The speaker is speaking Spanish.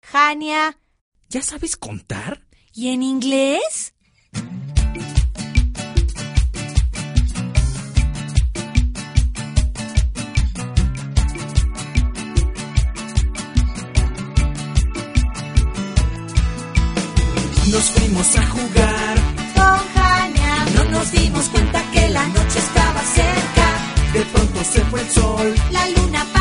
Jania. ¿Ya sabes contar? ¿Y en inglés? Nos fuimos a jugar Con Jania. No nos dimos cuenta que la noche estaba cerca. De pronto se fue el sol. La luna